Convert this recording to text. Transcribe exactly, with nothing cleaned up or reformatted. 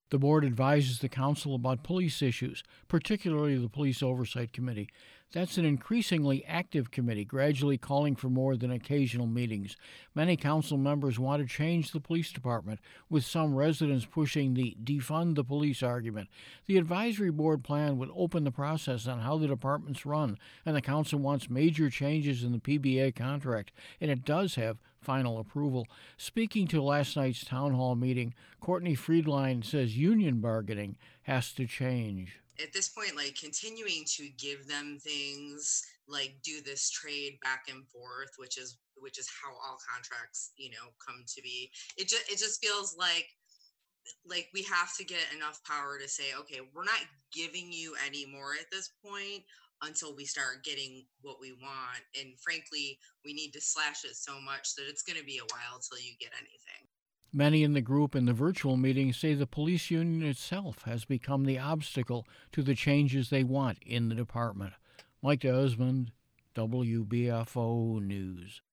The board advises the council about police issues, particularly the Police Oversight Committee. That's an increasingly active committee, gradually calling for more than occasional meetings. Many council members want to change the police department, with some residents pushing the defund the police argument. The advisory board plan would open the process on how the departments run, and the council wants major changes in the P B A contract, and it does have final approval. Speaking to last night's town hall meeting, Courtney Friedline says union bargaining has to change. At this point, like continuing to give them things like do this trade back and forth, which is which is how all contracts, you know, come to be. It just it just feels like like we have to get enough power to say, okay, we're not giving you any more at this point until we start getting what we want. And frankly, we need to slash it so much that it's going to be a while till you get anything. Many in the group in the virtual meeting say the police union itself has become the obstacle to the changes they want in the department. Mike Desmond, W B F O News.